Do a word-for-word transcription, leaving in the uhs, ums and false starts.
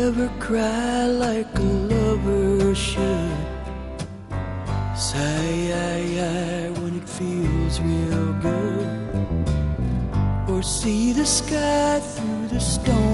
ever cry like a lover should? Sigh, aye, aye, when it feels real good. Or see the sky through the storm